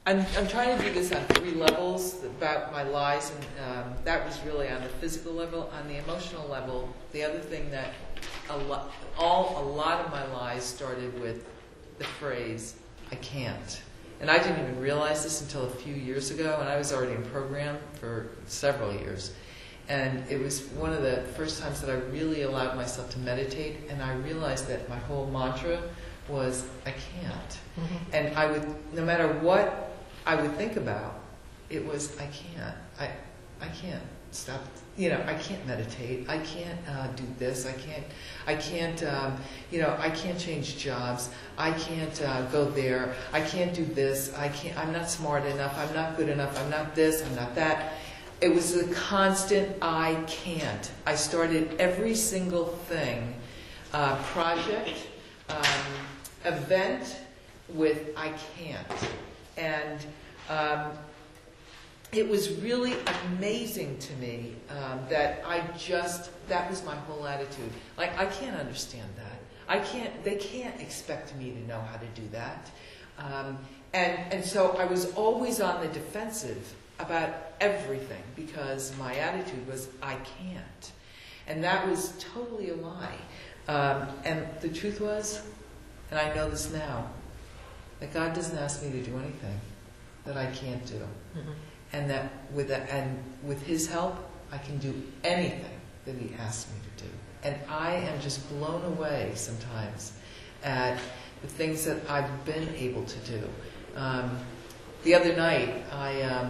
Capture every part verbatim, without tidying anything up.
I'm, I'm trying to do this on three levels about my lies, and um, that was really on the physical level. On the emotional level, the other thing that a lot, all a lot of my lies started with the phrase "I can't," and I didn't even realize this until a few years ago, and I was already in program for several years. And it was one of the first times that I really allowed myself to meditate, and I realized that my whole mantra was, I can't. Mm-hmm. And I would, no matter what I would think about, it was, I can't. I I can't stop, you know, I can't meditate. I can't uh, do this. I can't, I can't, um, you know, I can't change jobs. I can't uh, go there. I can't do this. I can't, I'm not smart enough. I'm not good enough. I'm not this. I'm not that. It was a constant, I can't. I started every single thing, uh, project, um, event, with I can't. And um, it was really amazing to me um, that I just, that was my whole attitude. Like, I can't understand that. I can't, they can't expect me to know how to do that. Um, and, and so I was always on the defensive about everything because my attitude was, I can't. And that was totally a lie. Um, and the truth was, and I know this now, that God doesn't ask me to do anything that I can't do. Mm-hmm. And that with that, and with His help, I can do anything that He asks me to do. And I am just blown away sometimes at the things that I've been able to do. Um, the other night, I um,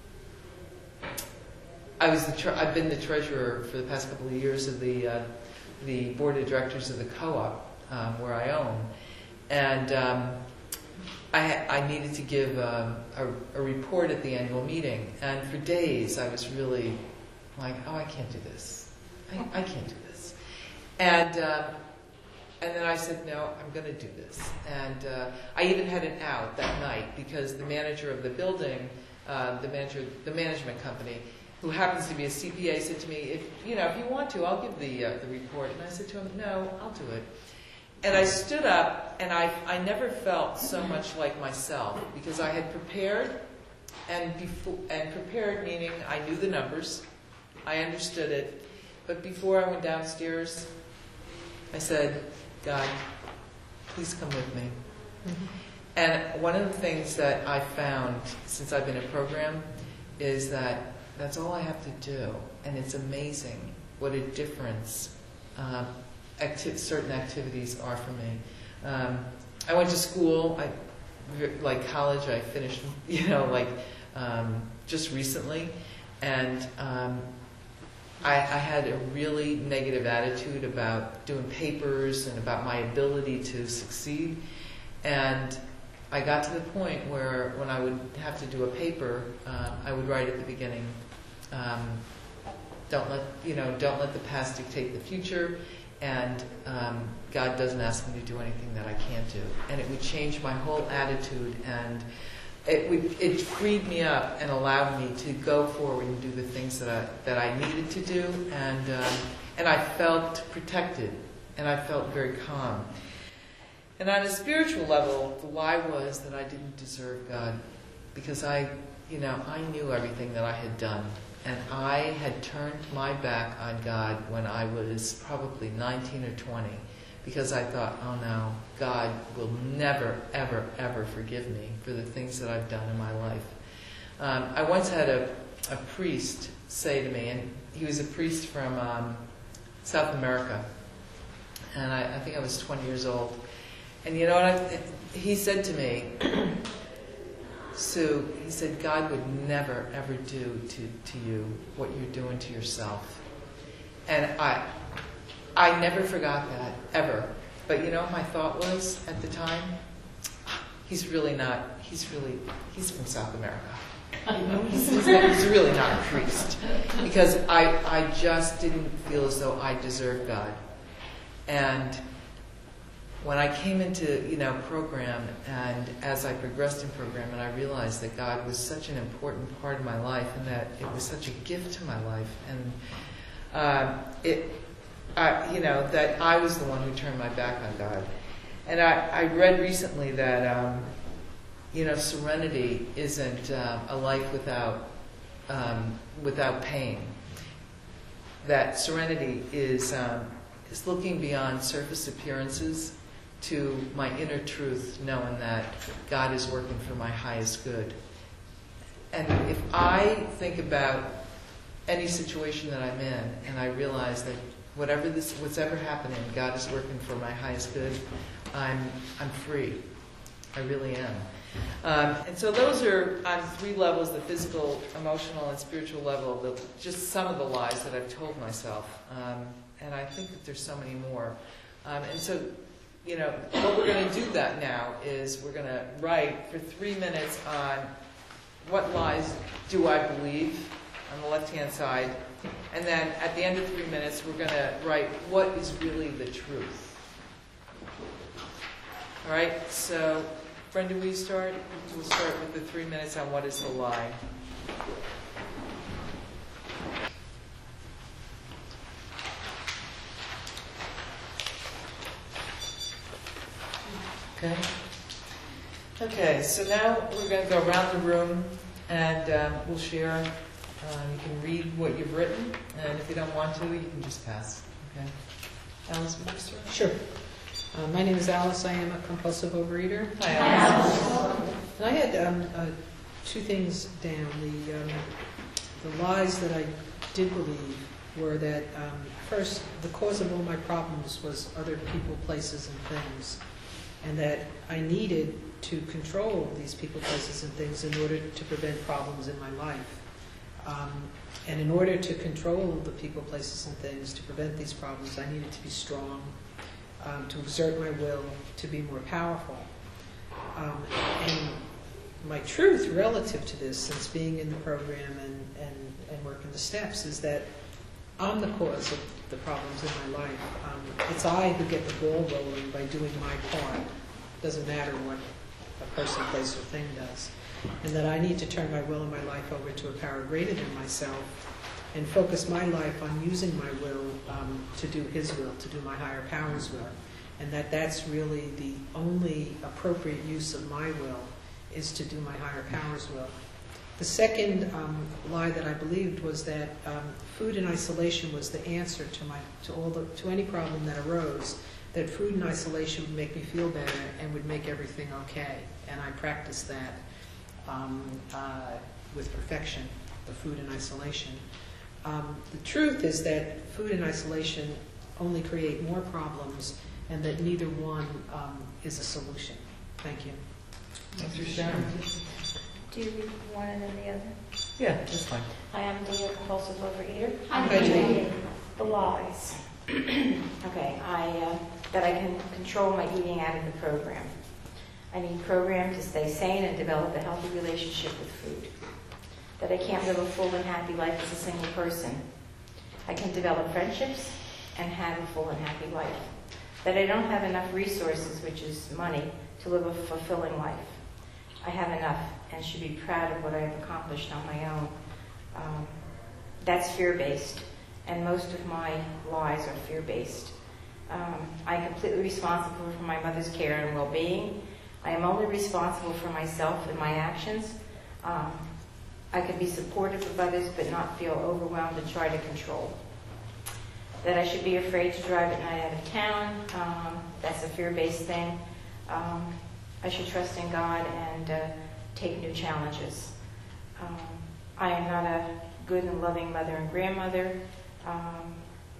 I was the tre- I've been the treasurer for the past couple of years of the uh, the board of directors of the co-op um, where I own, and um, I, I needed to give um, a, a report at the annual meeting, and for days I was really like, oh, I can't do this, I, I can't do this, and uh, and then I said, no, I'm going to do this, and uh, I even had an out that night because the manager of the building, uh, the manager, the management company, who happens to be a C P A, said to me, if you know, if you want to, I'll give the uh, the report, and I said to him, no, I'll do it. And I stood up, and I, I never felt so much like myself, because I had prepared, and before, and prepared meaning I knew the numbers, I understood it, but before I went downstairs, I said, God, please come with me. Mm-hmm. And one of the things that I found since I've been in program is that that's all I have to do, and it's amazing what a difference um, Acti- certain activities are for me. Um, I went to school, I, like college, I finished, you know, like um, just recently, and um, I, I had a really negative attitude about doing papers and about my ability to succeed. And I got to the point where when I would have to do a paper, uh, I would write at the beginning, um, don't let, you know, don't let the past dictate the future. And um, God doesn't ask me to do anything that I can't do. And it would change my whole attitude, and it would, it freed me up and allowed me to go forward and do the things that I, that I needed to do. And, um, and I felt protected, and I felt very calm. And on a spiritual level, the lie was that I didn't deserve God, because I, you know, I knew everything that I had done. And I had turned my back on God when I was probably nineteen or twenty, because I thought, oh no, God will never, ever, ever forgive me for the things that I've done in my life. Um, I once had a, a priest say to me, and he was a priest from um, South America, and I, I think I was twenty years old. And you know what? I, he said to me, Sue, he said, God would never, ever do to, to you what you're doing to yourself. And I I never forgot that, ever. But you know what my thought was at the time? He's really not, he's really, he's from South America. You know, he's, he's, he's really not a priest. Because I, I just didn't feel as though I deserved God. And when I came into, you know, program, and as I progressed in program, and I realized that God was such an important part of my life, and that it was such a gift to my life, and uh, it, I, you know, that I was the one who turned my back on God. And I, I read recently that um, you know, serenity isn't uh, a life without um, without pain. That serenity is um, is looking beyond surface appearances to my inner truth, knowing that God is working for my highest good. And if I think about any situation that I'm in, and I realize that whatever this, what's ever happening, God is working for my highest good, I'm I'm free. I really am. Um, and so those are on three levels: the physical, emotional, and spiritual level. The, just some of the lies that I've told myself, um, and I think that there's so many more. Um, and so, you know, what we're going to do that now is we're going to write for three minutes on what lies do I believe on the left-hand side, and then at the end of three minutes, we're going to write what is really the truth. All right, so Brenda, will you start? We'll start with the three minutes on what is the lie. Okay. Okay, so now we're going to go around the room and um, we'll share. Uh, you can read what you've written, and if you don't want to, you can just pass. Okay. Alice, will you start? Sure. Uh, my name is Alice. I am a compulsive overeater. Hi, Alice. And I had um, uh, two things down. The um, the lies that I did believe were that um, first, the cause of all my problems was other people, places, and things, and that I needed to control these people, places, and things in order to prevent problems in my life. Um, and in order to control the people, places, and things, to prevent these problems, I needed to be strong. Um, to exert my will, to be more powerful. Um, and my truth relative to this, since being in the program and, and, and working the steps, is that I'm the cause of the problems in my life. Um, it's I who get the ball rolling by doing my part. Doesn't matter what a person, place, or thing does. And that I need to turn my will and my life over to a power greater than myself, and focus my life on using my will um, to do His will, to do my higher power's will. And that that's really the only appropriate use of my will, is to do my higher power's will. The second um, lie that I believed was that um, food in isolation was the answer to my to all the to any problem that arose. That food in isolation would make me feel better and would make everything okay. And I practiced that um, uh, with perfection, the food in isolation. Um, the truth is that food in isolation only create more problems, and that neither one um, is a solution. Thank you. Thanks for sharing. Do you read one and then the other? Yeah, that's fine. Hi, I'm Dana, compulsive overeater. I'm Dana. The lies. Okay, I uh, that I can control my eating out of the program. I need program to stay sane and develop a healthy relationship with food. That I can't live a full and happy life as a single person. I can develop friendships and have a full and happy life. That I don't have enough resources, which is money, to live a fulfilling life. I have enough and should be proud of what I have accomplished on my own. Um, that's fear-based, and most of my lies are fear-based. Um, I'm completely responsible for my mother's care and well-being. I am only responsible for myself and my actions. Um, I can be supportive of others but not feel overwhelmed and try to control. That I should be afraid to drive at night out of town. Um, that's a fear-based thing. Um, I should trust in God and uh, take new challenges. Um, I am not a good and loving mother and grandmother. Um,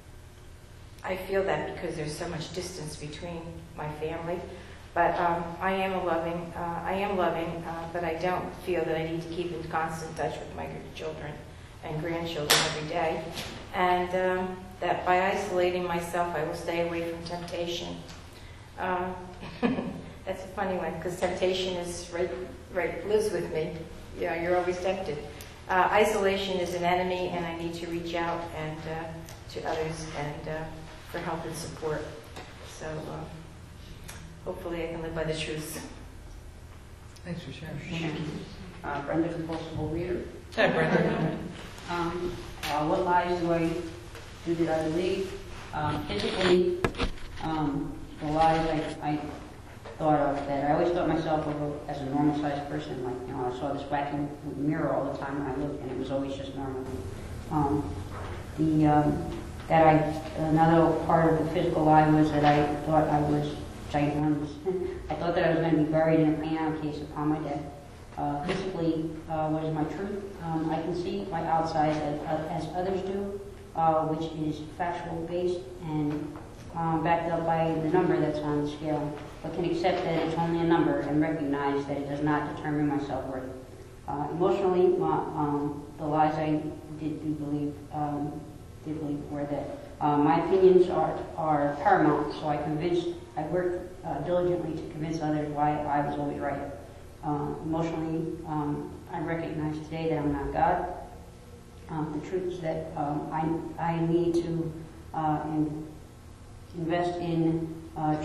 I feel that because there's so much distance between my family. But um, I am a loving, uh, I am loving, uh, but I don't feel that I need to keep in constant touch with my children and grandchildren every day. And um, that by isolating myself, I will stay away from temptation. Uh, that's a funny one, because temptation is right, right, lives with me. Yeah, you're always tempted. Uh, isolation is an enemy, and I need to reach out and uh, to others and uh, for help and support. So. Um, Hopefully I can live by the truth. Thanks for sharing. Uh, Brenda, compulsive overeater. Hi, Brenda. Um, uh, what lies do I do that I believe? Um, physically, um, the lies I, I thought of that. I always thought myself of a- as a normal-sized person. Like, you know, I saw this wacky mirror all the time when I looked, and it was always just normal. Um, the um, that I another part of the physical lie was that I thought I was ginormous. I thought that I was going to be buried in a piano case upon my death. Uh, physically, uh, what is my truth? Um, I can see my outside as, as others do, uh, which is factual based and um, backed up by the number that's on the scale, but can accept that it's only a number and recognize that it does not determine my self-worth. Uh, emotionally, my, um, the lies I did do believe, um, did believe were that uh, my opinions are, are paramount, so I convinced, I worked uh, diligently to convince others why I was always right. Uh, emotionally, um, I recognize today that I'm not God. Um, the truth is that um, I, I need to uh, in, invest in, uh,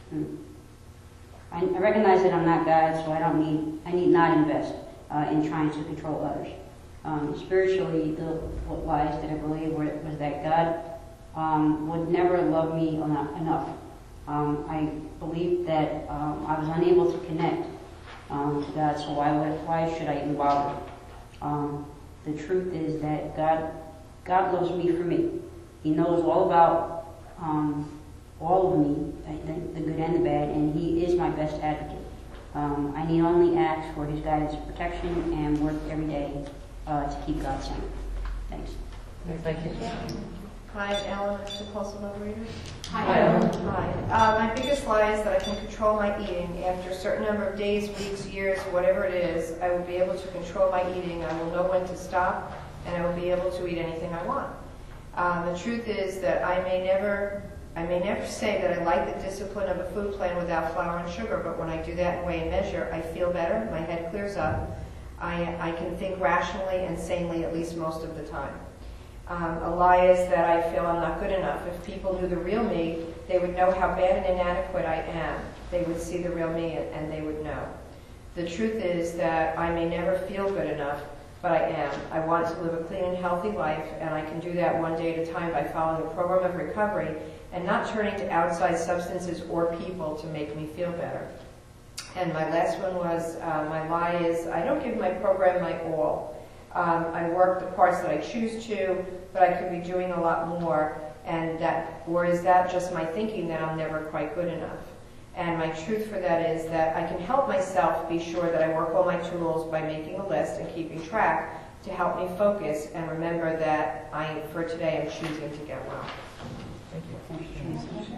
I, I recognize that I'm not God, so I don't need, I need not invest uh, in trying to control others. Um, spiritually, the what lies that I believed were, was that God um, would never love me enough. enough. Um, I believed that um, I was unable to connect Um, to God, so why would why should I even bother? Um, the truth is that God God loves me for me. He knows all about um, all of me, the, the good and the bad, and He is my best advocate. Um, I need only ask for His guidance and protection and work every day uh, to keep God centered. Thanks. Thank you. Hi, Ellen, compulsive overeater. Hi, Ellen. Hi. Uh, my biggest lie is that I can control my eating. After a certain number of days, weeks, years, whatever it is, I will be able to control my eating. I will know when to stop, and I will be able to eat anything I want. Um, the truth is that I may never, I may never say that I like the discipline of a food plan without flour and sugar, but when I do that in weigh and measure, I feel better. My head clears up. I, I can think rationally and sanely at least most of the time. Um, a lie is that I feel I'm not good enough. If people knew the real me, they would know how bad and inadequate I am. They would see the real me and, and they would know. The truth is that I may never feel good enough, but I am. I want to live a clean and healthy life, and I can do that one day at a time by following a program of recovery and not turning to outside substances or people to make me feel better. And my last one was, uh, my lie is I don't give my program my all. Um, I work the parts that I choose to, but I could be doing a lot more. And that, or is that just my thinking that I'm never quite good enough? And my truth for that is that I can help myself be sure that I work all my tools by making a list and keeping track to help me focus and remember that I, for today, am choosing to get well. Thank you.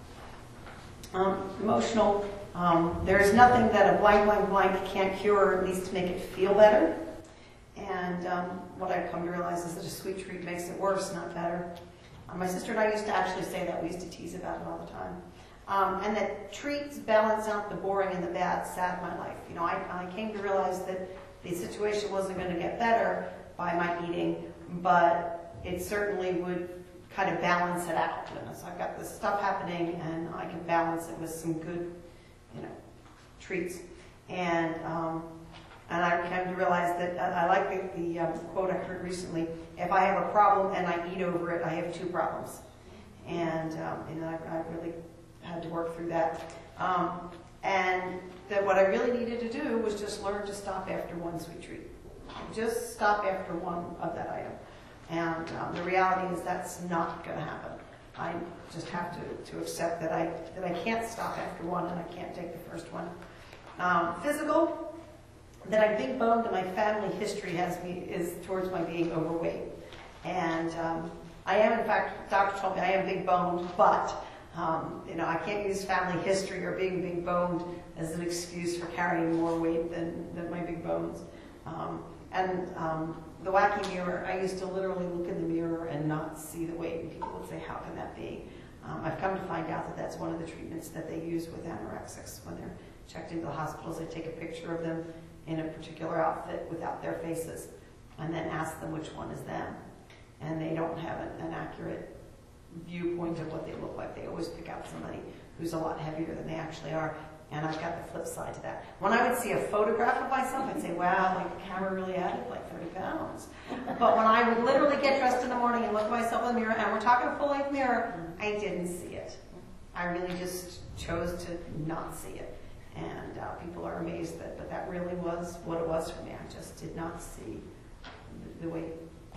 Um, emotional. Um, there is nothing that a blank, blank, blank can't cure, or at least to make it feel better. And um, what I've come to realize is that a sweet treat makes it worse, not better. Um, my sister and I used to actually say that. We used to tease about it all the time. Um, and that treats balance out the boring and the bad sad in my life. You know, I, I came to realize that the situation wasn't going to get better by my eating, but it certainly would kind of balance it out. You know, so I've got this stuff happening, and I can balance it with some good, you know, treats. And um, and I came to realize that uh, I like the, the um, quote I heard recently: "If I have a problem and I eat over it, I have two problems." And um, you know, I, I really had to work through that. Um, and that what I really needed to do was just learn to stop after one sweet treat. Just stop after one of that item. And um, the reality is that's not going to happen. I just have to, to accept that I that I can't stop after one, and I can't take the first one. Um, physical, that I'm big boned, and my family history has me is towards my being overweight. And um, I am, in fact, doctor told me I am big boned, but um, you know, I can't use family history or being big boned as an excuse for carrying more weight than, than my big bones. Um, and um, the wacky mirror, I used to literally look in the mirror and not see the weight, and people would say, how can that be? Um, I've come to find out that that's one of the treatments that they use with anorexics. When they're checked into the hospitals, they take a picture of them in a particular outfit without their faces, and then ask them which one is them. And they don't have an, an accurate viewpoint of what they look like. They always pick out somebody who's a lot heavier than they actually are. And I've got the flip side to that. When I would see a photograph of myself, I'd say, wow, like the camera really added like thirty pounds. But when I would literally get dressed in the morning and look at myself in the mirror, and we're talking a full-length mirror, I didn't see it. I really just chose to not see it. And uh, people are amazed that, but that really was what it was for me. I just did not see the, the way.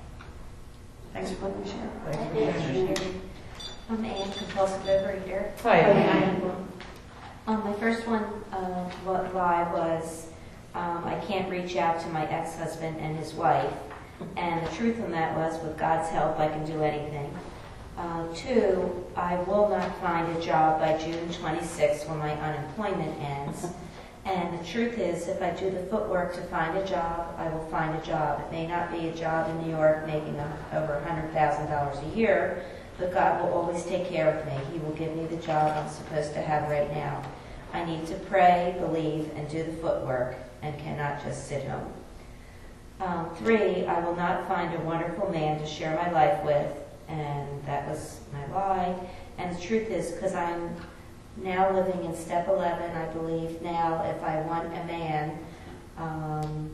Thanks for letting me share. Thank you. I'm Anne, compulsive overeater. Hi. Um, my first one uh, what lie was um, I can't reach out to my ex-husband and his wife. And the truth on that was, with God's help, I can do anything. Uh, two, I will not find a job by June twenty-sixth when my unemployment ends. And the truth is, if I do the footwork to find a job, I will find a job. It may not be a job in New York making a, over one hundred thousand dollars a year, but God will always take care of me. He will give me the job I'm supposed to have right now. I need to pray, believe, and do the footwork, and cannot just sit home. Um, three, I will not find a wonderful man to share my life with, and that was my lie. And the truth is, because I'm now living in step eleven, I believe now if I want a man, um,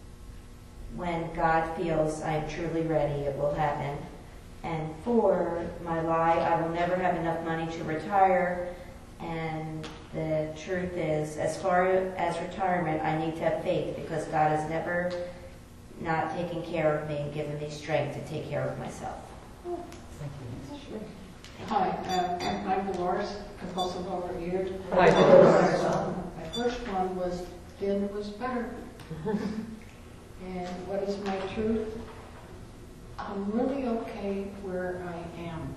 when God feels I am truly ready, it will happen. And four, my lie, I will never have enough money to retire. And the truth is, as far as retirement, I need to have faith, because God has never not taken care of me and given me strength to take care of myself. Thank you. Hi, uh, I'm Michael Dolores, compulsive overeater. Hi, Um, My first one was, thin was better. And what is my truth? I'm really okay where I am.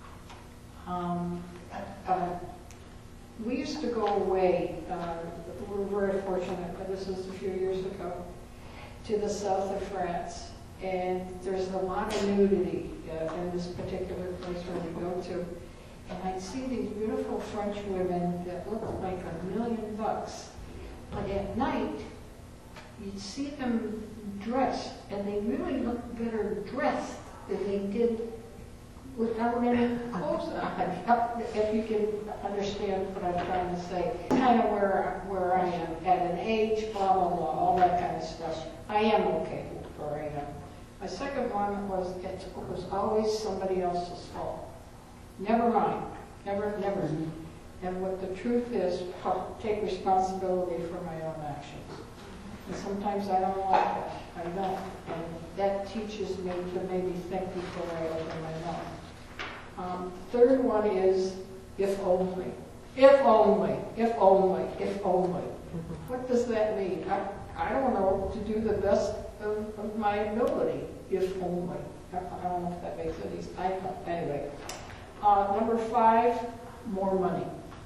Um, uh, we used to go away, uh, we're very fortunate, but this is a few years ago, to the south of France. And there's a lot of nudity uh, in this particular place where we go to. And I'd see these beautiful French women that looked like a million bucks. But at night, you'd see them dressed, and they really looked better dressed than they did without any clothes on, if you can understand what I'm trying to say. Kind of where, where I am, at an age, blah, blah, blah, all that kind of stuff. I am okay where I am. My second one was, it was always somebody else's fault. Never mine. Never, never. And what the truth is, I'll take responsibility for my own actions. And sometimes I don't like that. I don't. And that teaches me to maybe think before I open my mouth. Um, third one is, if only. If only. If only. If only. What does that mean? I, I don't know, to do the best of, of my ability, if only. I, I don't know if that makes any sense. I don't. Anyway. Uh, number five, more money.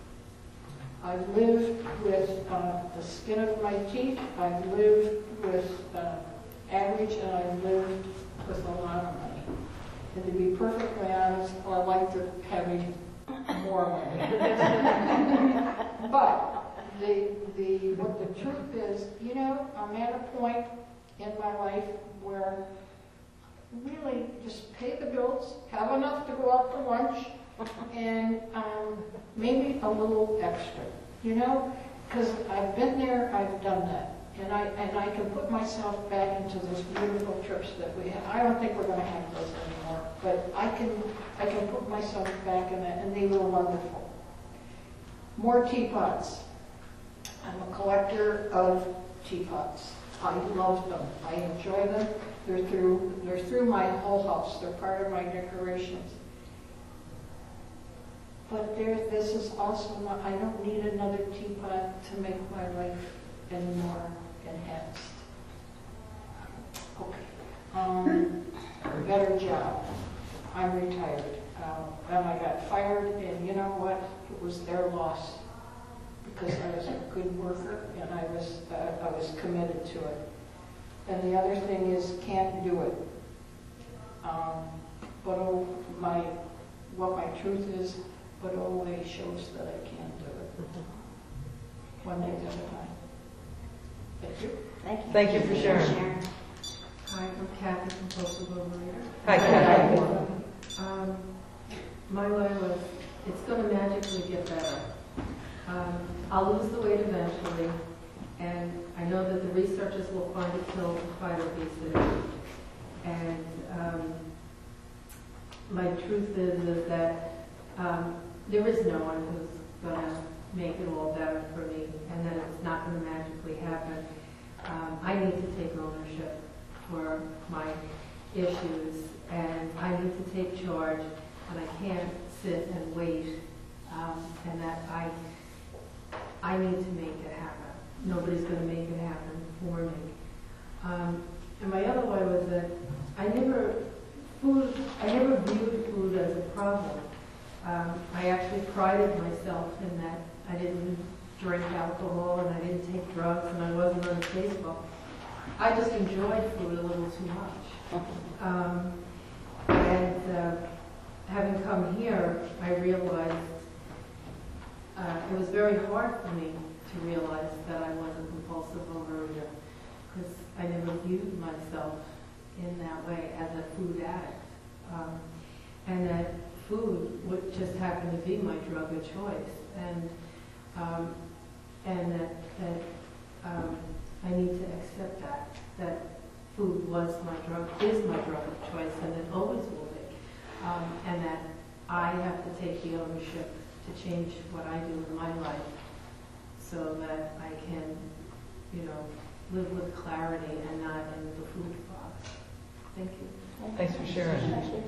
I've lived with uh, the skin of my teeth. I've lived with uh, average, and I've lived with a lot of money. And to be perfectly honest, I like to have more money. But the the what the truth is, you know, I'm at a point in my life where really just pay the bills, have enough to go out for lunch, and um, maybe a little extra, you know, because I've been there, I've done that, and I and I can put myself back into those beautiful trips that we had. I don't think we're going to have those anymore, but I can I can put myself back in that, and they were wonderful. More teapots. I'm a collector of teapots. I love them. I enjoy them. They're through, they're through my whole house. They're part of my decorations. But there, this is also, not, I don't need another teapot to make my life any more enhanced. Okay. Um, better job. I'm retired. Um, and I got fired, and you know what? It was their loss. Because I was a good worker, and I was, uh, I was committed to it. And the other thing is, can't do it. Um, but oh, my, what my truth is, but always shows that I can do it. One day at a time. Thank you. Thank you. Thank you for sharing. Sharon. Hi, I'm Kathy, compulsive overeater. Hi, Kathy. Um, my lie was, it's going to magically get better. Um, I'll lose the weight eventually, and I know that the researchers will find a pill to fight obesity. And um, my truth is, is that um, there is no one who's going to make it all better for me, and that it's not going to magically happen. Um, I need to take ownership for my issues, and I need to take charge, and I can't sit and wait, um, and that I, I need to make it happen. Nobody's going to make it happen for me. Um, and my other way was that I never, food, I never viewed food as a problem. Um, I actually prided myself in that I didn't drink alcohol and I didn't take drugs and I wasn't on Facebook. I just enjoyed food a little too much. Um, and uh, having come here, I realized uh, it was very hard for me to realize that I was a compulsive overeater because I never viewed myself in that way as a food addict. Um, and that food would just happen to be my drug of choice. And um, and that, that um, I need to accept that, that food was my drug, is my drug of choice, and it always will be. Um, and that I have to take the ownership to change what I do in my life so that I can, you know, live with clarity and not in the food box. Thank you. Thanks for sharing.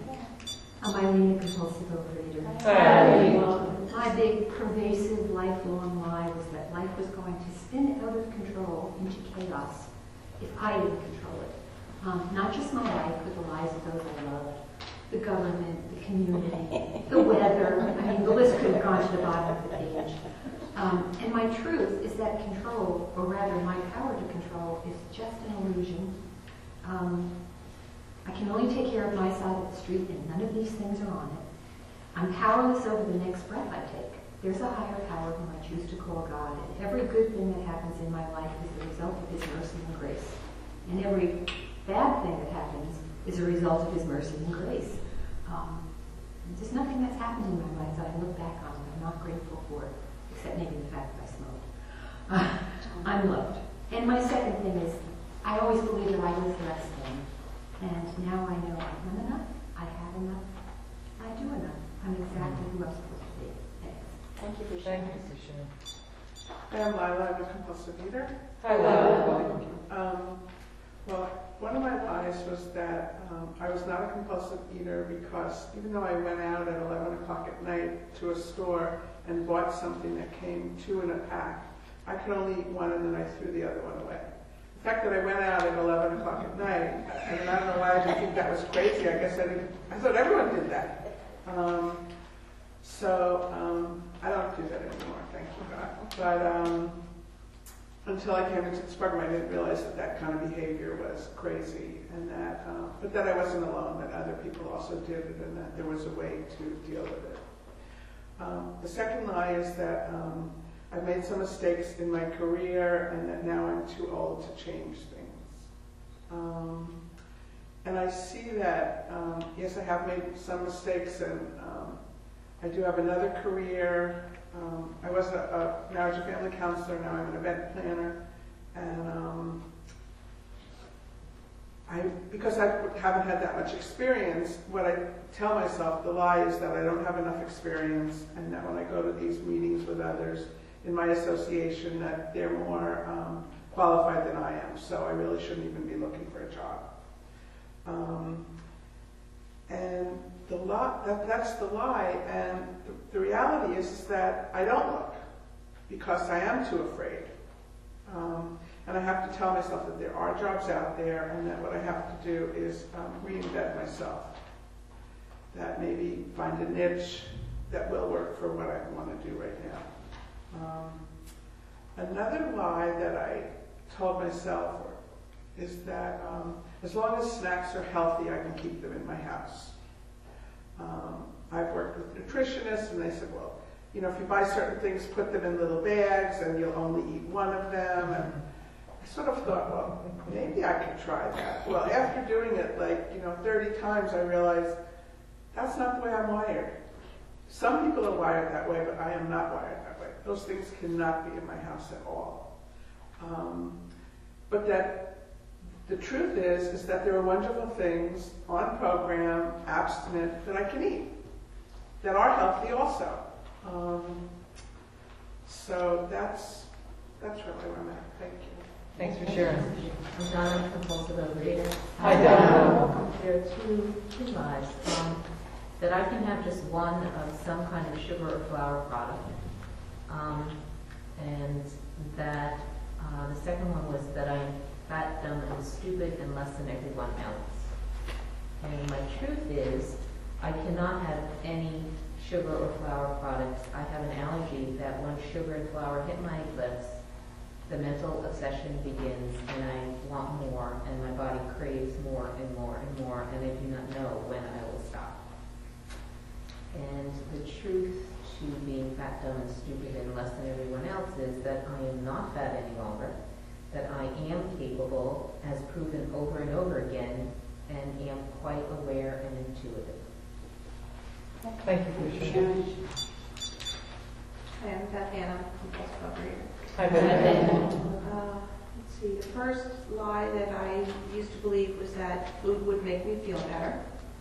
I'm Eileen, a compulsive overeater. Hi. My big, pervasive, lifelong lie was that life was going to spin out of control into chaos if I didn't control it. Um, not just my life, but the lives of those I loved. The government, the community, the weather. I mean, the list could have gone to the bottom of the page. Um, and my truth is that control, or rather my power to control, is just an illusion. Um, I can only take care of my side of the street, and none of these things are on it. I'm powerless over the next breath I take. There's a higher power whom I choose to call God, and every good thing that happens in my life is the result of His mercy and grace. And every bad thing that happens is a result of His mercy and grace. Um, there's nothing that's happened in my life that I look back on and I'm not grateful for, except maybe the fact that I smoked. Uh, I'm loved. And my second thing is, I always believed that I was less than. And now I know I'm enough, I have enough, I do enough. I'm exactly who I'm supposed to be. Thanks. Thank you for Thank sharing. you for sharing. Hi, I'm Lila. I'm a compulsive eater. Hi, Lila. Um, well, one of my lies was that um, I was not a compulsive eater because even though I went out at eleven o'clock at night to a store and bought something that came two in a pack, I could only eat one and then I threw the other one away. The fact that I went out at eleven o'clock at night, I mean, I don't know why I didn't think that was crazy. I guess I didn't, I thought everyone did that. Um, so um, I don't do that anymore, thank you God. But um, until I came into this program, I didn't realize that that kind of behavior was crazy, and that, uh, but that I wasn't alone, that other people also did it, and that there was a way to deal with it. Um, the second lie is that um, I've made some mistakes in my career, and that now I'm too old to change things. Um, and I see that, um, yes, I have made some mistakes, and um, I do have another career. Um, I was a, a marriage and family counselor, now I'm an event planner. And um, I, because I haven't had that much experience, what I tell myself, the lie is that I don't have enough experience, and that when I go to these meetings with others in my association, that they're more um, qualified than I am, so I really shouldn't even be looking for a job. Um, and the lie, that, that's the lie, and the, the reality is, is that I don't look, because I am too afraid. Um, and I have to tell myself that there are jobs out there, and that what I have to do is um, reinvent myself. That maybe find a niche that will work for what I want to do right now. Um, another lie that I told myself is that um, as long as snacks are healthy, I can keep them in my house. Um, I've worked with nutritionists, and they said, well, you know, if you buy certain things, put them in little bags, and you'll only eat one of them. And I sort of thought, well, maybe I could try that. Well, after doing it like, you know, thirty times, I realized that's not the way I'm wired. Some people are wired that way, but I am not wired that way. Those things cannot be in my house at all. Um, but that the truth is, is that there are wonderful things on program, abstinent, that I can eat, that are healthy also. Um, So that's, that's really where I'm at. Thank you. Thanks for sharing. I'm Donna, compulsive overeater. Hi, Donna. Um, There are two, two lies. Um, that I can have just one of some kind of sugar or flour product. Um, and that uh, the second one was that I'm fat, dumb, and stupid and less than everyone else. And my truth is, I cannot have any sugar or flour products. I have an allergy that when sugar and flour hit my lips, the mental obsession begins and I want more and my body craves more and more and more and I do not know when I will stop. And the truth to being fat, dumb, and stupid and less than everyone else is that I am not fat any longer, that I am capable, as proven over and over again, and am quite aware and intuitive. Thank you for sharing. Hi, I'm Beth Anna, compulsive overeater. Hi, Beth. Uh, let's see, the first lie that I used to believe was that food would make me feel better.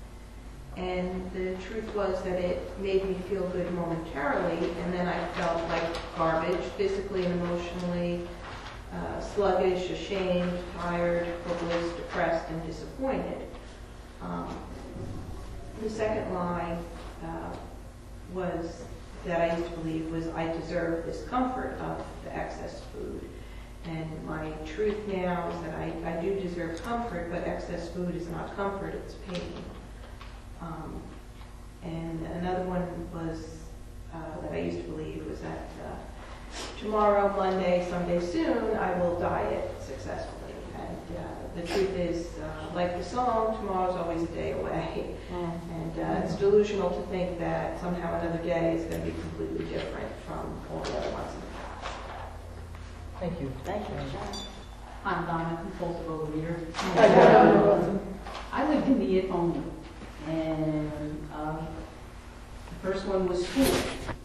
And the truth was that it made me feel good momentarily, and then I felt like garbage, physically and emotionally, uh, sluggish, ashamed, tired, hopeless, depressed, and disappointed. Um, the second lie uh, was that I used to believe was I deserve this comfort of the excess food. And my truth now is that I, I do deserve comfort, but excess food is not comfort, it's pain. Um, and another one was uh, that I used to believe was that uh, tomorrow, Monday, someday soon, I will diet successfully. And uh, the truth is, uh, like the song, tomorrow's always a day away. And uh, it's delusional to think that somehow another day is going to be completely different from all the other ones in the past. Thank you. Thank you, John. I'm Donna, compulsive overeater. Hi, Donna. I lived in the it only. And um, the first one was school.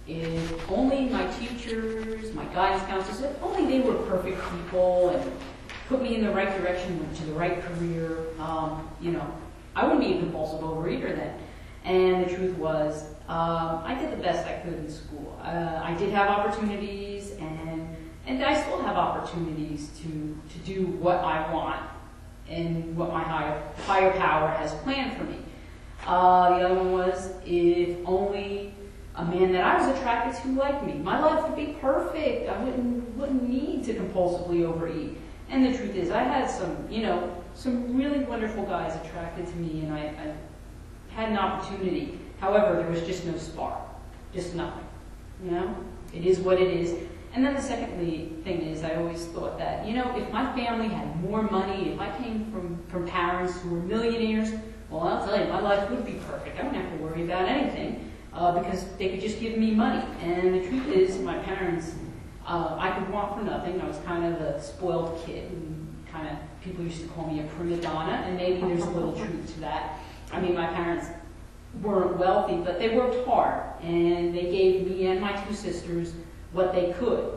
If only my teachers, my guidance counselors, if only they were perfect people and put me in the right direction to the right career, um, you know, I wouldn't be a compulsive overeater then. And the truth was, um, I did the best I could in school. Uh, I did have opportunities, and and I still have opportunities to, to do what I want and what my higher, higher power has planned for me. Uh, the other one was, if only a man that I was attracted to liked me, my life would be perfect. I wouldn't wouldn't need to compulsively overeat. And the truth is, I had some, you know, some really wonderful guys attracted to me, and I, I had an opportunity. However, there was just no spark, just nothing. You know, it is what it is. And then the second thing is, I always thought that, you know, if my family had more money, if I came from, from parents who were millionaires, well, I'll tell you, my life would be perfect. I wouldn't have to worry about anything uh, because they could just give me money. And the truth is, my parents, uh, I could want for nothing. I was kind of a spoiled kid. And kind of, people used to call me a prima donna, and maybe there's a little truth to that. I mean, my parents weren't wealthy, but they worked hard, and they gave me and my two sisters what they could.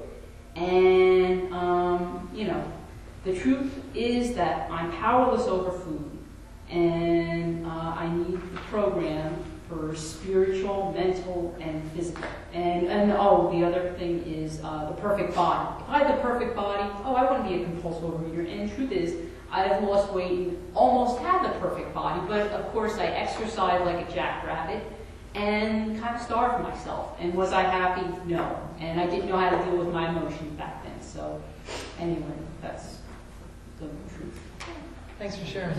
And, um, you know, the truth is that I'm powerless over food. And uh, I need the program for spiritual, mental, and physical. And, and oh, the other thing is uh, the perfect body. If I had the perfect body, oh, I wouldn't be a compulsive overeater. And the truth is, I've lost weight and almost had the perfect body, but of course I exercised like a jackrabbit and kind of starved myself. And was I happy? No. And I didn't know how to deal with my emotions back then. So anyway, that's the truth. Thanks for sharing.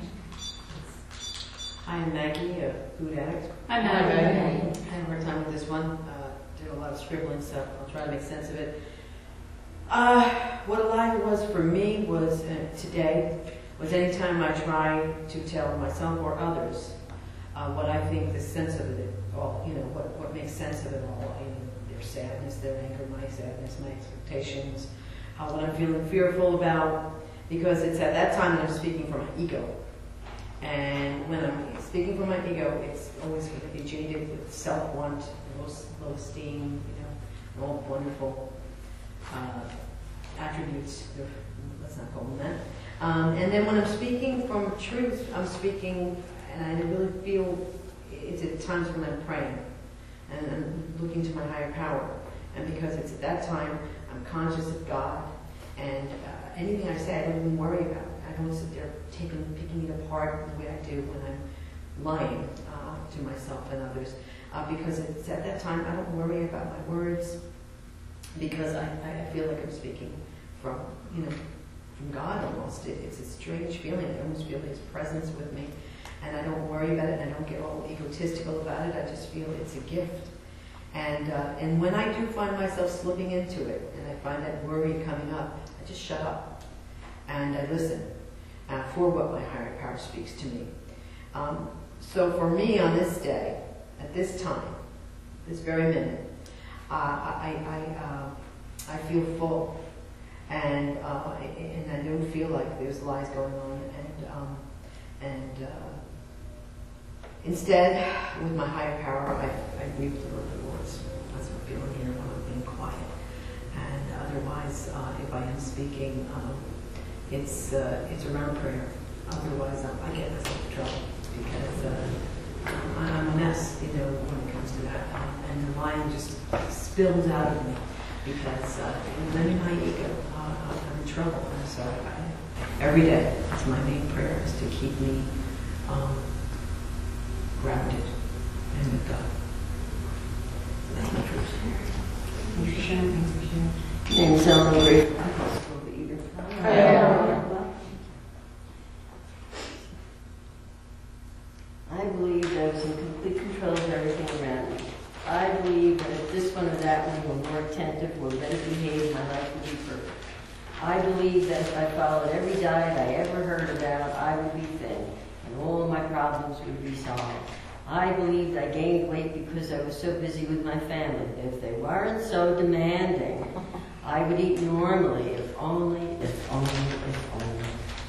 I'm Maggie, a food addict. I'm Hi, Maggie. Maggie. I had a hard time with this one. Uh, did a lot of scribbling, so I'll try to make sense of it. Uh, what a lie was for me was uh, today was anytime I try to tell myself or others uh, what I think the sense of it all, you know, what, what makes sense of it all, you know, their sadness, their anger, my sadness, my expectations, uh, what I'm feeling fearful about, because it's at that time that I'm speaking from my ego. And when I'm speaking from my ego, it's always going to be jaded with self-want, low, low esteem, you know, all wonderful uh, attributes. Let's not call them that. Um, and then when I'm speaking from truth, I'm speaking, and I really feel it's at times when I'm praying and I'm looking to my higher power. And because it's at that time, I'm conscious of God, and uh, anything I say, I don't even worry about it. I don't sit there taking, picking it apart the way I do when I'm lying uh, to myself and others. Uh, because it's at that time, I don't worry about my words, because I, I feel like I'm speaking from, you know, from God almost. It, it's a strange feeling. I almost feel His presence with me, and I don't worry about it, and I don't get all egotistical about it. I just feel it's a gift. And uh, and when I do find myself slipping into it, and I find that worry coming up, I just shut up, and I listen uh, for what my higher power speaks to me. Um, so for me on this day, at this time, this very minute, uh, I, I, uh, I feel full, and uh, and I don't feel like there's lies going on, and um, and uh, instead, with my higher power, I, I reap the rewards. That's what I'm feeling here when I'm being quiet. And otherwise, uh, if I am speaking, um, it's uh, it's around prayer. Otherwise, um, I get myself in trouble because uh, I'm a mess, you know, when it comes to that. Um, and the lying just spills out of me because uh, when I'm in my ego, uh, I'm in trouble. And so I, every day, it's my main prayer is to keep me um, grounded and with God. So that's my truth. Thanks for sharing. Thanks for sharing. And so I'm grateful. I'm possible to either. I believe that I was in complete control of everything around me. I believe that if this one or that one were more attentive or better behaved, my life would be perfect. I believe that if I followed every diet I ever heard about, I would be thin, and all my problems would be solved. I believed I gained weight because I was so busy with my family. If they weren't so demanding, I would eat normally, if only, if only, if only.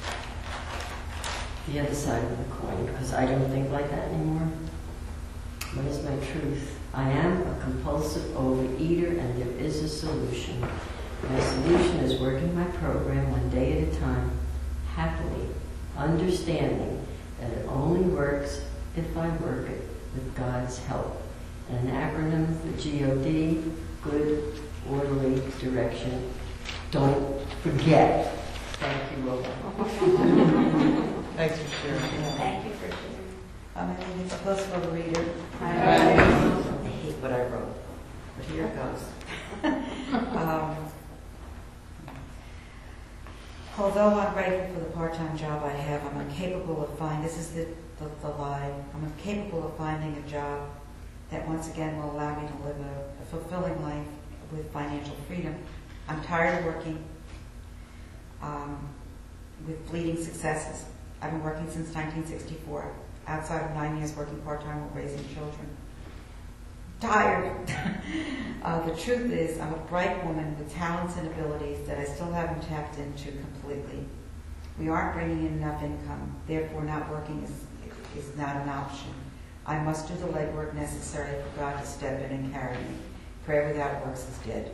The other side of the coin, because I don't think like that anymore. What is my truth? I am a compulsive overeater, and there is a solution. My solution is working my program one day at a time, happily, understanding that it only works if I work it with God's help. An acronym for G O D, good, orderly direction. Don't forget. Thank you, Lola. Thanks for sharing. Thank you for sharing. Um, I think it's a plus for the reader. Hi. I hate what I wrote, but here it goes. um, although I'm grateful for the part-time job I have, I'm incapable of finding, this is the, the, the lie, I'm incapable of finding a job that once again will allow me to live a, a fulfilling life with financial freedom. I'm tired of working um, with fleeting successes. I've been working since nineteen sixty-four, outside of nine years working part-time while raising children. Tired. uh, the truth is, I'm a bright woman with talents and abilities that I still haven't tapped into completely. We aren't bringing in enough income, therefore not working is, is not an option. I must do the legwork necessary for God to step in and carry me. Prayer without works is dead.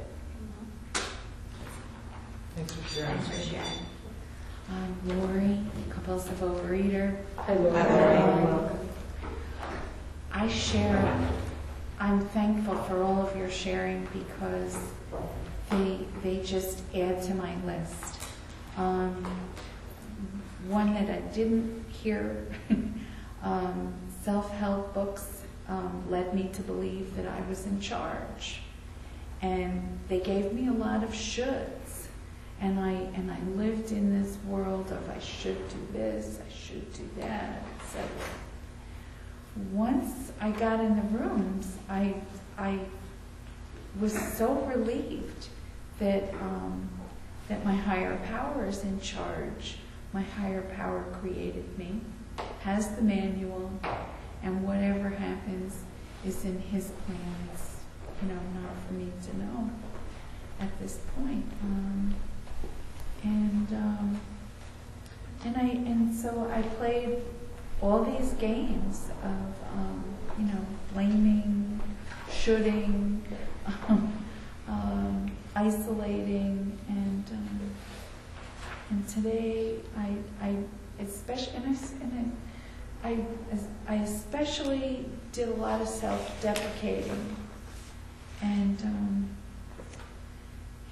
Thanks for sharing. Thanks for sharing. Um, Lori, compulsive overeater. Hi, Lori. Um, I share, I'm thankful for all of your sharing because they they just add to my list. Um, one that I didn't hear, um, self-help books um, led me to believe that I was in charge. And they gave me a lot of shoulds. And I and I lived in this world of I should do this, I should do that, et cetera. Once I got in the rooms, I I was so relieved that um, that my higher power is in charge. My higher power created me, has the manual, and whatever happens is in His plans. You know, not for me to know at this point. Um, And um, and I and so I played all these games of um, you know blaming, shoulding, um, um, isolating, and um, and today I I especially and I and I, I I especially did a lot of self-deprecating, and um,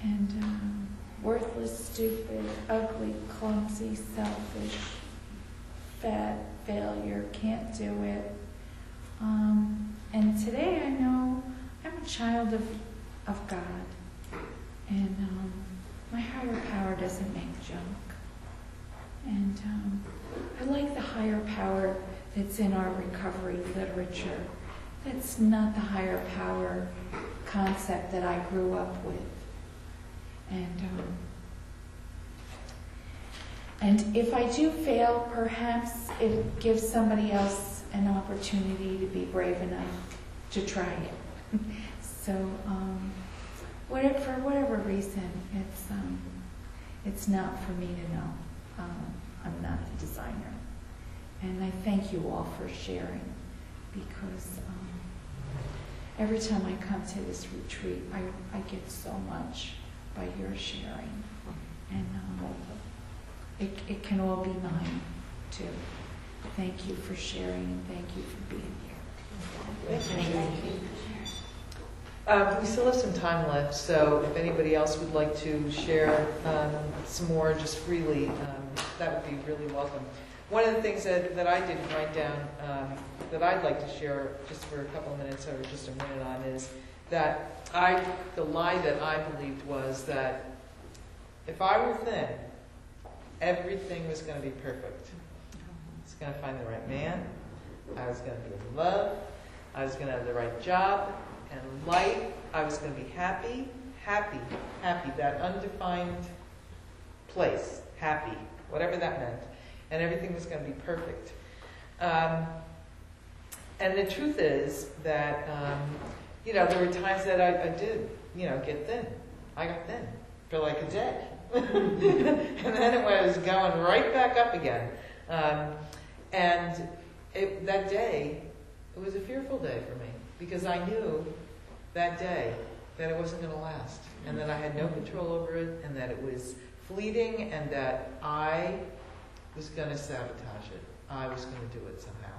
and um, worthless, stupid, ugly, clumsy, selfish, fat, failure, can't do it. Um, and today I know I'm a child of, of God, and um, my higher power doesn't make junk. And um, I like the higher power that's in our recovery literature. That's not the higher power concept that I grew up with. And um, and if I do fail, perhaps it gives somebody else an opportunity to be brave enough to try it. So, um, whatever, for whatever reason, it's um, it's not for me to know. Um, I'm not the designer, and I thank you all for sharing, because um, every time I come to this retreat, I I get so much by your sharing, and um, it it can all be mine too. Thank you for sharing, and thank you for being here. Thank you. Uh, we still have some time left, so if anybody else would like to share um, some more just freely, um, that would be really welcome. One of the things that, that I didn't write down um, that I'd like to share just for a couple of minutes or just a minute on is that I, the lie that I believed was that if I were thin, everything was going to be perfect. I was going to find the right man, I was going to be in love, I was going to have the right job and life, I was going to be happy, happy, happy, that undefined place, happy, whatever that meant, and everything was going to be perfect. Um, and the truth is that, um, you know, there were times that I, I did, you know, get thin. I got thin for like a day. And then it was going right back up again. Um, and it, that day, it was a fearful day for me, because I knew that day that it wasn't going to last, and that I had no control over it, and that it was fleeting, and that I was going to sabotage it. I was going to do it somehow.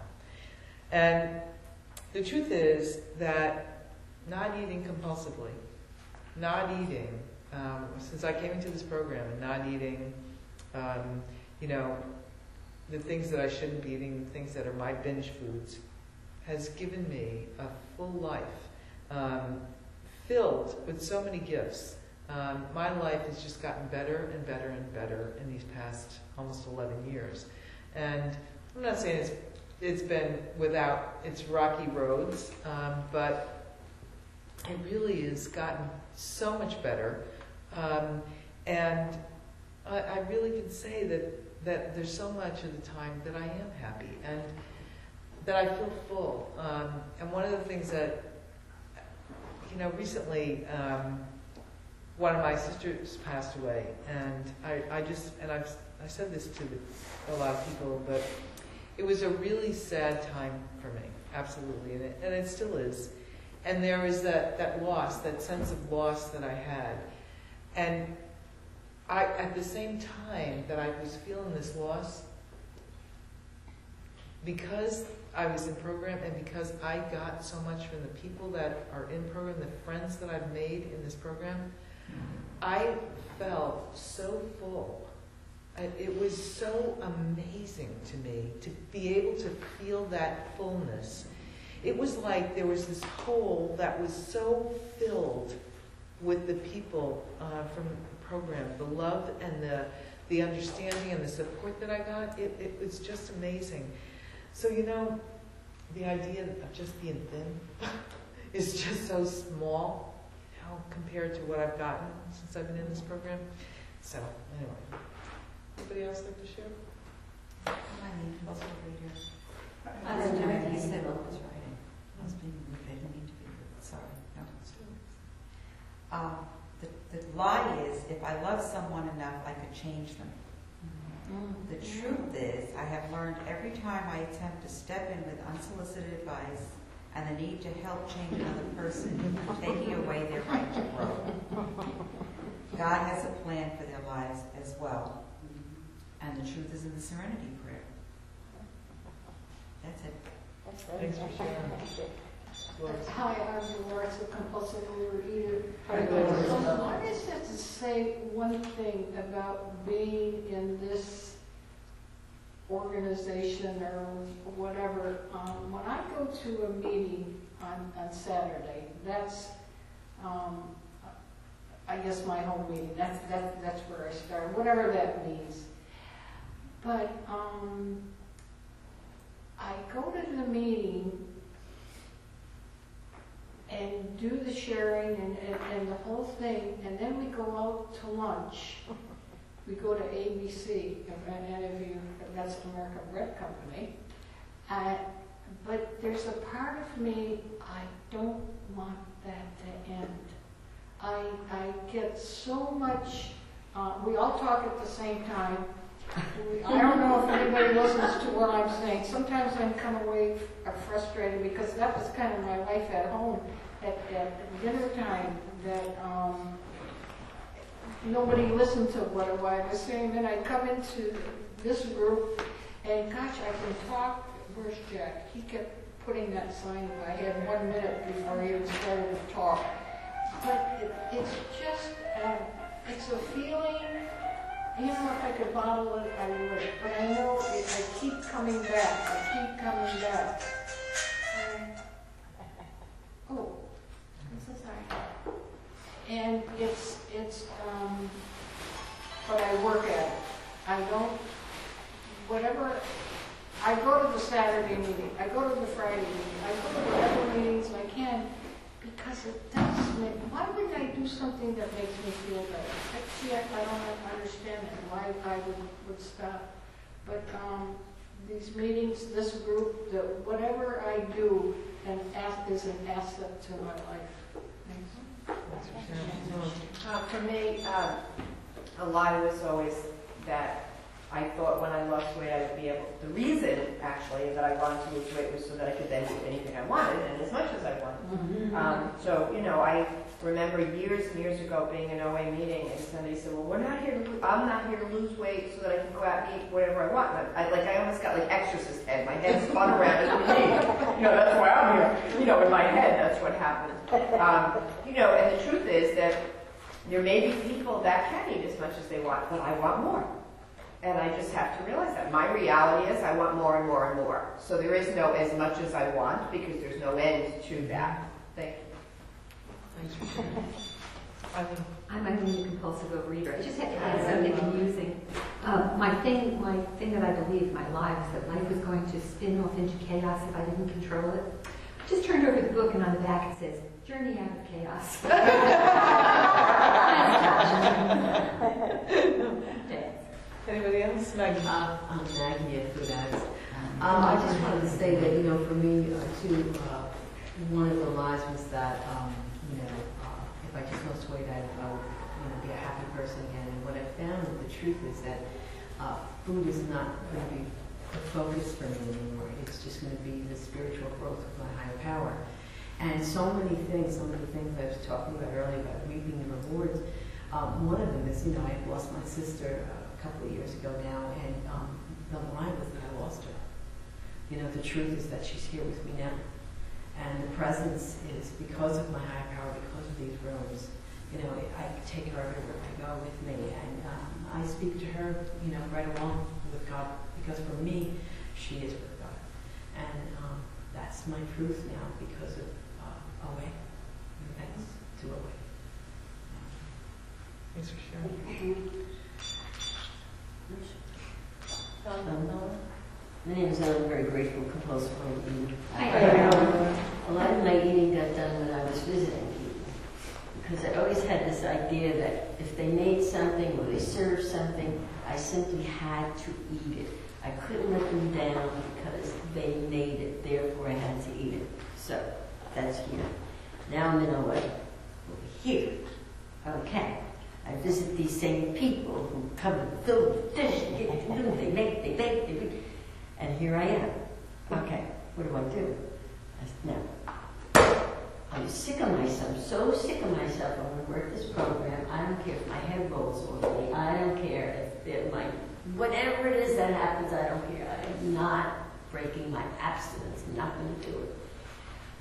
And the truth is that not eating compulsively, not eating, um, since I came into this program, and not eating, um, you know, the things that I shouldn't be eating, the things that are my binge foods, has given me a full life, um, filled with so many gifts. Um, my life has just gotten better and better and better in these past almost eleven years. And I'm not saying it's, it's been without its rocky roads, um, but it really has gotten so much better. Um, and I, I really can say that, that there's so much of the time that I am happy, and that I feel full. Um, and one of the things that, you know, recently, um, one of my sisters passed away, and I, I just, and I've, I said this to the, a lot of people, but it was a really sad time for me, absolutely, and it, and it still is. And there was that, that loss, that sense of loss that I had. And I, at the same time that I was feeling this loss, because I was in program, and because I got so much from the people that are in program, the friends that I've made in this program, I felt so full. I, it was so amazing to me to be able to feel that fullness. It was like there was this hole that was so filled with the people uh, from the program, the love and the, the understanding and the support that I got. It, it was just amazing. So, you know, the idea of just being thin is just so small, you know, compared to what I've gotten since I've been in this program. So, anyway. Anybody else like to share? I mean, what's the reader? I don't know. You said what was writing. I was being rude. I didn't mean to be rude. Sorry. No. Um, the, the lie is, if I love someone enough, I could change them. The truth is, I have learned every time I attempt to step in with unsolicited advice and the need to help change another person, taking away their right to grow. God has a plan for their lives as well. And the truth is in the Serenity Prayer. That's it. Thanks for sharing. Hi, I'm Dolores, a compulsive overeater. Hi, Dolores. So I just have to say one thing about being in this organization or whatever. Um, when I go to a meeting on, on Saturday, that's, um, I guess, my home meeting. That's, that, that's where I start, whatever that means. But um, I go to the meeting and do the sharing and, and, and the whole thing, and then we go out to lunch. We go to A B C, and any of you, that's the American Bread Company. Uh, but there's a part of me, I don't want that to end. I, I get so much, uh, we all talk at the same time. We, I don't know if anybody listens to what I'm saying. Sometimes I come away f- frustrated because that was kind of my life at home at, at dinner time, that um, nobody listened to what I was saying. Then I come into this group, and gosh, I can talk. Where's Jack? He kept putting that sign up. I had one minute before he even started to talk. But it, it's just, uh, it's a feeling. You know, if I could bottle it, I would. But I know it, I keep coming back. I keep coming back. And, oh, I'm so sorry. And it's, it's, um, but I work at it. I don't, whatever, I go to the Saturday meeting. I go to the Friday meeting. I go to whatever meetings I can because it does make, why wouldn't I do something that makes me feel better? See, I, I don't understand it, why I would, would stop. But um, these meetings, this group, the, whatever I do, and ask, is an asset to my life. Thanks. Uh, for me, uh, a lie was always that I thought when I lost weight I would be able, the reason actually that I wanted to lose weight was so that I could then do anything I wanted and as much as I wanted. Mm-hmm. Um, so, you know, I remember years and years ago being in an O A meeting and somebody said, well, we're not here to, lo- I'm not here to lose weight so that I can go out and eat whatever I want. And I, I, like, I almost got like exorcist head. My head spun around as we eat. You know, that's why I'm here. You know, in my head, that's what happened. Um, you know, and the truth is that there may be people that can eat as much as they want, but I want more. And I just have to realize that. My reality is I want more and more and more. So there is no as much as I want because there's no end to that. Thank you. Thanks for sharing. Eileen. I'm a compulsive overeater. I just had to add something amusing. Uh, my thing, my thing that I believed, my lie, was that life was going to spin off into chaos if I didn't control it. I just turned over the book, and on the back it says, "Journey Out of Chaos." Anybody else? Maggie. Uh, I'm Maggie at Food Addicts. Um, I just wanted to say that, you know, for me, uh, too, uh, one of the lies was that, um, you know, uh, if I just lost weight, I, I would, you know, be a happy person again. And what I found, the truth is that uh, food is not going to be the focus for me anymore. It's just going to be the spiritual growth of my higher power. And so many things, some of the things I was talking about earlier about reaping the rewards, um, one of them is, you know, I lost my sister uh, a couple of years ago now, and um, the lie was that I lost her. You know, the truth is that she's here with me now. And the presence is because of my higher power, because of these rooms. You know, I take her everywhere I go with me, and um, I speak to her, you know, right along with God, because for me, she is with God. And um, that's my truth now because of uh, O A. And thanks to O A. Thanks for sharing. Um, my name is Ellen, very grateful, compulsive overeater. Hi. A lot of my eating got done when I was visiting people, because I always had this idea that if they made something or they served something, I simply had to eat it. I couldn't let them down because they made it, therefore I had to eat it. So, that's here. Now I'm in O A. Over here. Okay. I visit these same people who come and fill the dish, they make, they make, they make. And here I am. Okay, what do I do? I said, no. I'm sick of myself, so sick of myself. I'm going to work this program. I don't care if my head rolls all day. I don't care if it, my, whatever it is that happens, I don't care. I'm not breaking my abstinence. I'm not going to do it.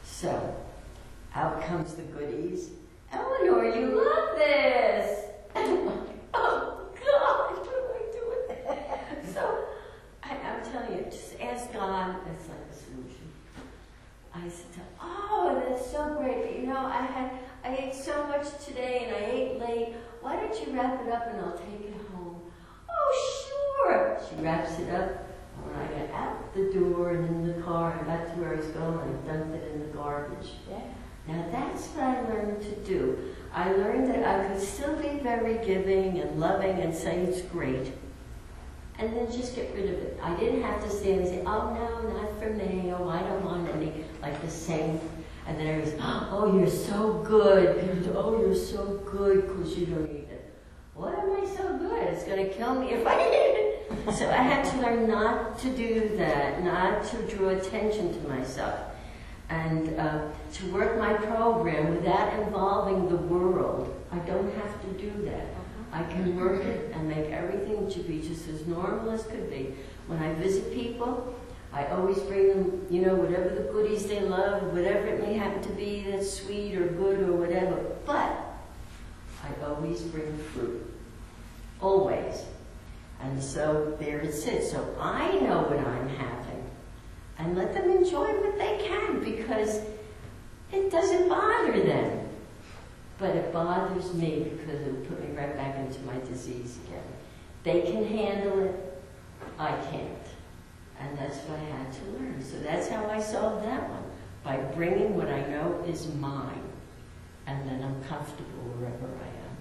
So, out comes the goodies. Eleanor, you love this! And I'm like, oh God, what do I do with it? So, I, I'm telling you, just ask God, that's like a solution. I said to her, oh, that's so great, but you know, I had, I ate so much today and I ate late. Why don't you wrap it up and I'll take it home? Oh, sure. She wraps it up. When I got out the door and in the car, I got to where I was going, I dumped it in the garbage. Yeah. Now that's what I learned to do. I learned that I could still be very giving and loving and say it's great, and then just get rid of it. I didn't have to stand and say, oh no, not for me, oh I don't want any, like the same. And then everybody's, oh you're so good. People do, oh you're so good because you don't eat it. What am I so good? It's going to kill me if I eat it. So I had to learn not to do that, not to draw attention to myself, and uh, to work my program without involving the world. I don't have to do that. I can work it and make everything to be just as normal as could be. When I visit people, I always bring them, you know, whatever the goodies they love, whatever it may happen to be that's sweet or good or whatever. But I always bring fruit. Always. And so there it sits. So I know what I'm having. And let them enjoy what they can, because it doesn't bother them. But it bothers me because it would put me right back into my disease again. They can handle it. I can't. And that's what I had to learn. So that's how I solved that one. By bringing what I know is mine. And then I'm comfortable wherever I am.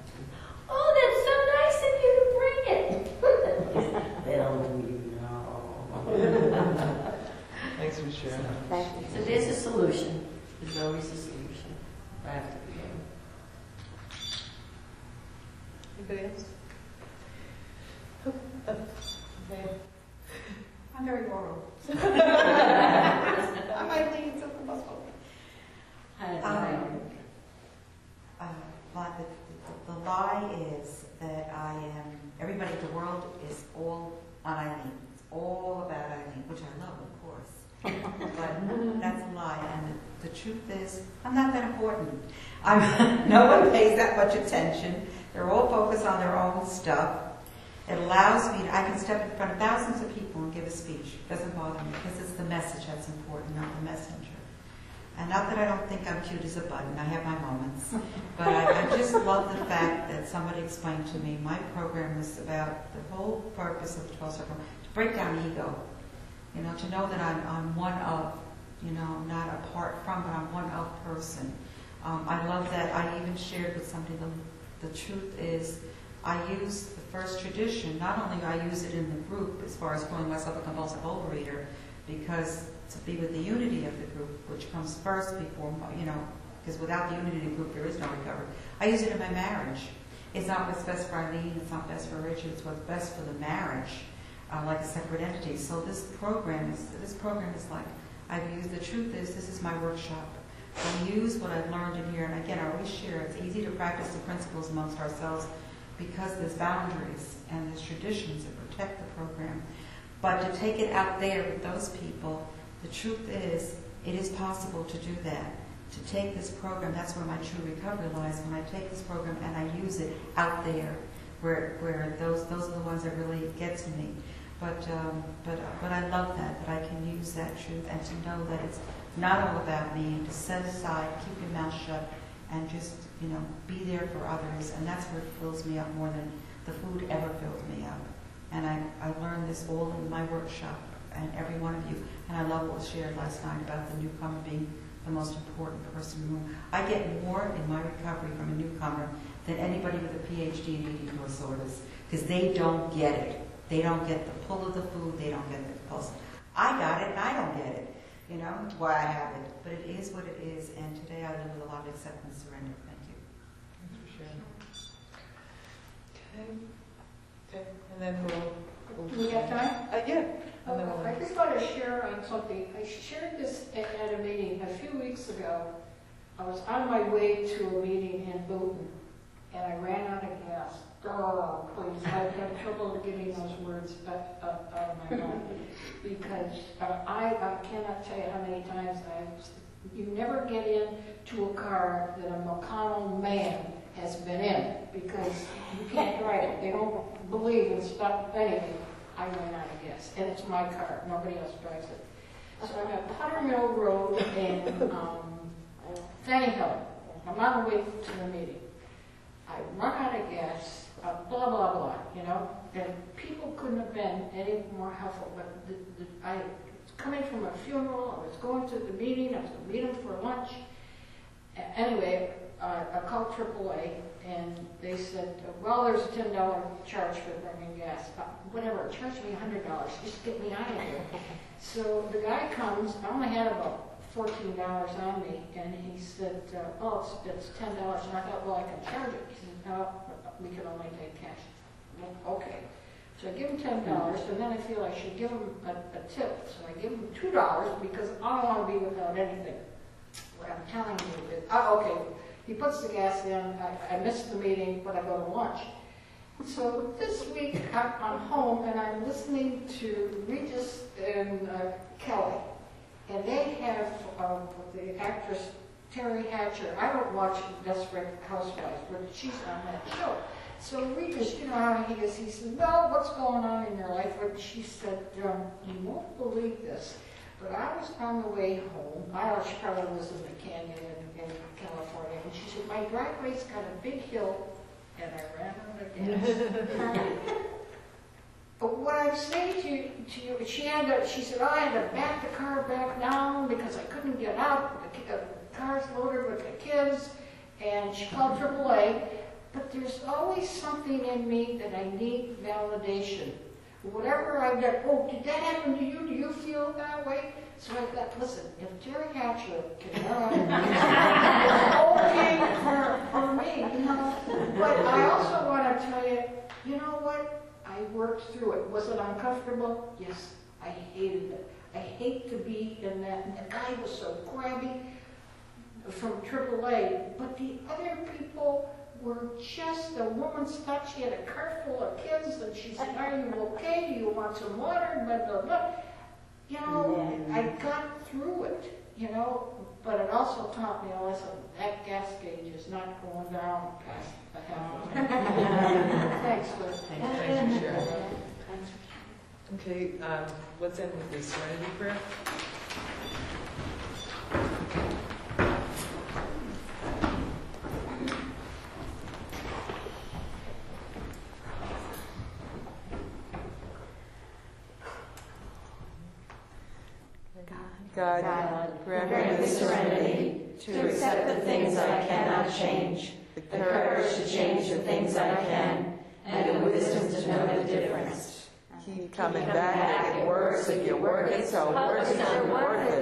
Oh, that's so nice of you to bring it. Little do you know. Thanks for sharing. Thank you. So there's a solution. There's always a solution. I have to begin. Anybody else? Okay. I'm very moral. I might leave something possible. Um, uh, well, the, the, the lie is that I am, everybody in the world is all on Eileen. It's all about Eileen, which I love, of course. But that's a lie. And the, the truth is, I'm not that important. I'm, no one pays that much attention. They're all focused on their own stuff. It allows me, to, I can step in front of thousands of people and give a speech. It doesn't bother me, because it's the message that's important, not the messenger. And not that I don't think I'm cute as a button, I have my moments. But I, I just love the fact that somebody explained to me, my program was about the whole purpose of the twelve Step Program, to break down ego. You know, to know that I'm, I'm one of, you know, not apart from, but I'm one of person. Um, I love that I even shared with somebody, the, the truth is, I use the first tradition, not only do I use it in the group as far as calling myself a compulsive overeater, because to be with the unity of the group, which comes first before, you know, because without the unity of the group, there is no recovery. I use it in my marriage. It's not what's best for Eileen, it's not best for Richard, it's what's best for the marriage, uh, like a separate entity. So this program is, this program is like, I've used, the truth is, this is my workshop. I use what I've learned in here, and again, I always share, it's easy to practice the principles amongst ourselves, because there's boundaries and there's traditions that protect the program. But to take it out there with those people, the truth is, it is possible to do that. To take this program, that's where my true recovery lies, when I take this program and I use it out there, where where those those are the ones that really get to me. But um, but but I love that, that I can use that truth and to know that it's not all about me, and to set aside, keep your mouth shut, and just, you know, be there for others. And that's what fills me up more than the food ever filled me up. And I, I learned this all in my workshop, and every one of you. And I love what was shared last night about the newcomer being the most important person in the room. I get more in my recovery from a newcomer than anybody with a P H D in eating disorders, because they don't get it. They don't get the pull of the food. They don't get the pulse. I got it, and I don't get it. You know, why I have it. But it is what it is, and today I live with a lot of acceptance and surrender. Thank you. Thanks for sharing. Okay. Okay. And then we'll... we'll We have time? Uh, yeah. Oh, I just want to share on something. I shared this at, at a meeting a few weeks ago. I was on my way to a meeting in Booton, and I ran out of gas. Oh, please, I've had trouble getting those words out, out, out of my mouth. Because uh, I, I cannot tell you how many times I've You never get into a car that a McConnell man has been in because you can't drive it. They don't believe in stuff, anything. I ran out of gas, and it's my car. Nobody else drives it. So I'm at Potter Mill Road and um, Fanning Hill. I'm on the way to the meeting. I run out of gas, uh, blah, blah, blah, you know, and people couldn't have been any more helpful. But the, the, I was coming from a funeral, I was going to the meeting, I was going to meet them for lunch. A- Anyway, uh, I called triple A, and they said, well, there's a ten dollar charge for bringing gas. Uh, whatever, charge me one hundred dollars, just get me out of here. So the guy comes, I only had about fourteen dollars on me, and he said, uh, oh, it's, it's ten dollars. And I thought, well, I can charge it. He said, no, we can only take cash. Well, okay. So I give him ten dollars, and then I feel I should give him a, a tip. So I give him two dollars because I don't want to be without anything. What I'm telling you is, oh, okay, he puts the gas in, I, I missed the meeting, but I go to lunch. So this week I'm, I'm home and I'm listening to Regis and uh, Kelly, and they have uh, the actress Terry Hatcher. I don't watch Desperate Housewives, but she's on that show. So Regis, you know how he is, he said, well, what's going on in your life? And she said, um, you won't believe this, but I was on the way home. I don't know, she probably lives in the canyon in, in California, and she said, my driveway's got a big hill, and I ran out of gas. But what I'm saying to you, to you, she had to, she said, oh, I had to back the car back down because I couldn't get out. The, the car's loaded with the kids, and she called triple A. But there's always something in me that I need validation. Whatever I get, oh, did that happen to you? Do you feel that way? So I thought, listen, if Terry Hatcher can run, it's okay for, for me, you know. But I also want to tell you, you know what? I worked through it. Was it uncomfortable? Yes, I hated it. I hate to be in that. And the guy was so crabby from triple A. But the other people were just, the woman stopped, she had a cart full of kids, and she said, are you okay? Do you want some water? Blah, blah, blah. You know, I got through it, you know, but it also taught me a lesson. That gas gauge is not going down past the half. Thanks for Thanks, thanks for sharing. Okay, um, let's end with the serenity prayer. God, God, grant me the serenity to accept the things I cannot change, the courage to change the things I can, and the wisdom to know the difference. Keep coming back, it works if you work it, so work it, so work it.